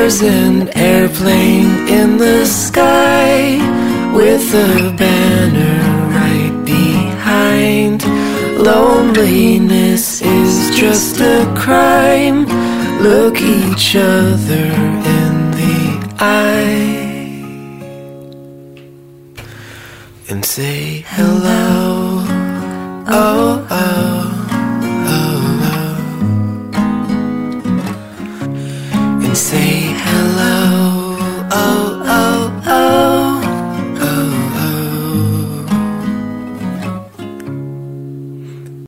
There's an airplane in the sky with a banner right behind. Loneliness is just a crime. Look each other in the eye and say hello. Oh, oh, oh, oh. And say hello.